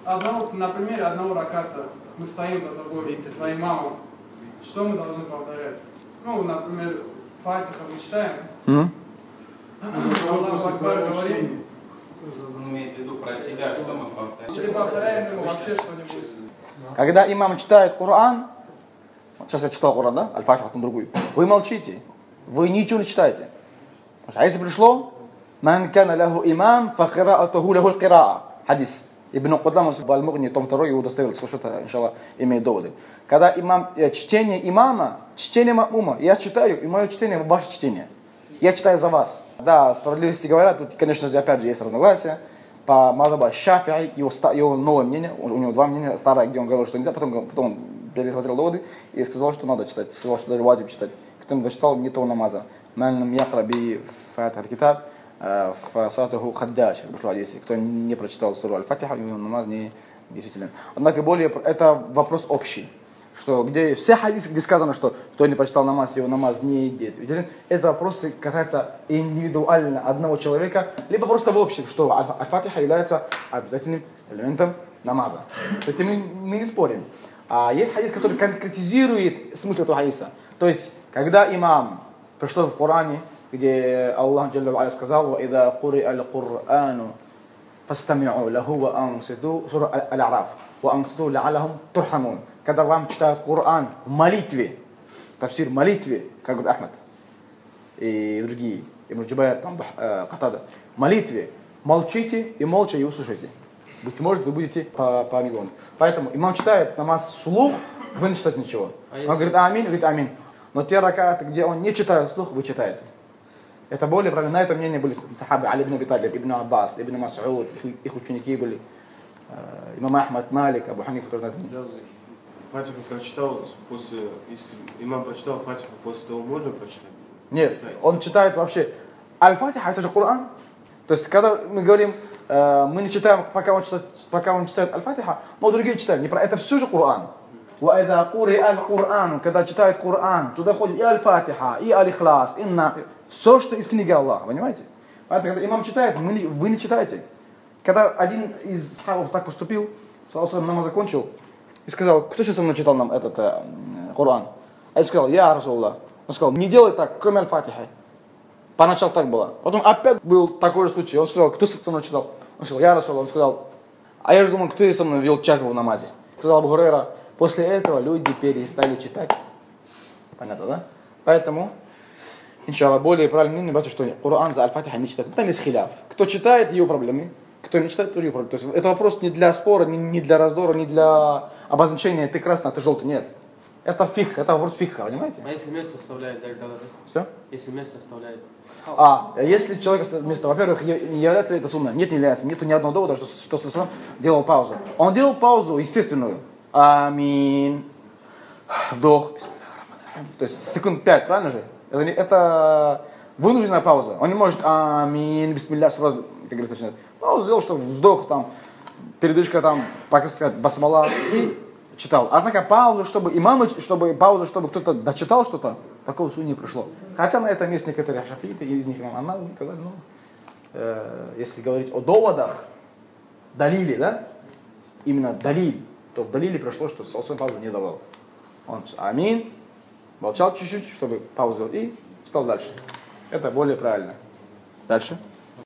на примере одного раката мы стоим за тобой, за имамом. Что мы должны повторять? Ну, например, Фатиха мы читаем. Аллаху Акбар говорим. Он имеет в виду про себя, что мы повторяем. Или повторяем ему вообще что-нибудь. Когда имам читает Коран, сейчас я читал Коран, да? Аль-Фатиха, потом другую. Вы молчите. Вы ничего не читаете. А если пришло, «Ман кана лаху имам, факираатуху лаху аль-кираа». Хадис. Ибн Кудама в Аль-Мугни, том 2, его удостоверил, что это, иншаллах, имеет доводы. Когда чтение имама, чтение мамума, я читаю, и мое чтение, ваше чтение. Я читаю за вас. Да, справедливости говоря, тут, конечно же, опять же, есть разногласия. По мазхабу Шафи'и, его новое мнение, у него два мнения, старое, где он говорил, что нельзя, потом он пересмотрел доводы и сказал, что надо читать, сказал, что даже ваджиб читать. Кто не прочитал, не того намаза. Мальнам якра би фатих китаб, в салатуху хаддаш, кто не прочитал суру Аль-Фатиха, его намаз не действителен. Однако более, это вопрос общий. Что где все хадисы, где сказано, что кто не прочитал намаз, его намаз не действителен, это вопросы касаются индивидуально одного человека, либо просто в общем, что аль-фатиха является обязательным элементом намаза. То есть мы не спорим. А есть хадис, который конкретизирует смысл этого хадиса. То есть, когда имам пришел в Коране, где Аллах Джалла ва Аля сказал: «Ва иза кури'a аль-Кур'ану фастами'у лаху ва анситу», сура Аль-А'раф, «ва анситу ла'аллахум турхамун». Когда вам читают Коран в молитве, тафсир в молитве, как говорит Ахмад и другие, Ибн Джубайр, там, Катада, в молитве молчите и молча его слушайте. Быть может, вы будете помилованы. Поэтому имам читает намаз вслух, вы не читаете ничего. Он говорит амин, говорит амин. Но те ракаты, где он не читает вслух, вы читаете. Это более правильно. На это мнение были сахабы Али ибн Аби Талиб, Ибн Аббас, Ибн Мас'уд, их ученики были. Имам Ахмад, Малик, Абу Ханифа тоже на это мнение. Фатиху прочитал после, если имам прочитал Фатиху, после того можно прочитать? Нет, он читает вообще. Аль-Фатиха это же Коран. То есть, когда мы говорим, мы не читаем, пока он читает Аль-Фатиха, но другие читают. Это все же Коран. وَإِذَا قُرِئَ الْقُرْآنُ, когда читает Коран, туда ходит и Аль-Фатиха, и Аль-Ихлас, и все, что из книги Аллаха, понимаете? Поэтому, когда имам читает, вы не читаете. Когда один из сахабов так поступил, намаз закончил, и сказал: кто сейчас со мной читал нам этот Коран? А я сказал: я, Расулаллах. Он сказал: не делай так, кроме Аль-Фатихи. Поначалу так было. Потом опять был такой же случай. Он сказал: кто со мной читал? Он сказал: я, Расулаллах. Он сказал: а я же думал, кто со мной вел чашку в намазе. Сказал Абу Хурайра: после этого люди перестали читать. Понятно, да? Поэтому, иншаллах, более правильно мнение, братья, что Коран за Аль-Фатиха не читает. Там есть хиляф. Кто читает, его проблемы. Кто не читает, тоже его проблемы. То есть это вопрос не для спора, не для раздора, не для обозначения: ты красный, а ты желтый. Нет. Это фикх, это вопрос фикха, понимаете? А если место оставляет, так тогда? Все? Если место оставляет. Если человек место, во-первых, не является ли это сунна? Нет, не является. Нету ни одного довода, что делал паузу. Он делал паузу естественную. Амин. Вдох. То есть секунд 5, правильно же? Это вынужденная пауза. Он не может амин, бисмилля, сразу, как говорится, начинать. Паузу сделал, что вздох, там, передышка, там, как сказать, басмала, и читал. Однако паузу, чтобы кто-то дочитал что-то, такого сунны не пришло. Хотя на этом есть некоторые шафииты, из них имам Аннавави, если говорить о доводах, далили, да? Именно далиль, то в далиле пришло, что Салсан паузу не давал. Он амин, молчал чуть-чуть, чтобы паузу, и стал дальше. Это более правильно. Дальше.